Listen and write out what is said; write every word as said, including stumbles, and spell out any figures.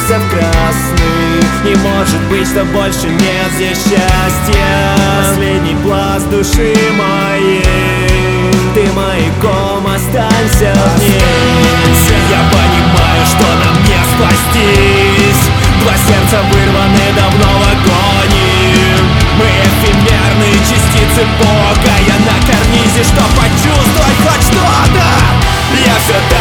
окрасился в красный. Не может быть, что больше нет здесь счастья. Последний пласт души моей, ты маяком, останься в ней. Я понимаю, что нам не спастись. Два сердца вырваны давно в агонии. Мы эфемерные частицы Бога. Я на карнизе, что почувствовать хоть что-то. Я все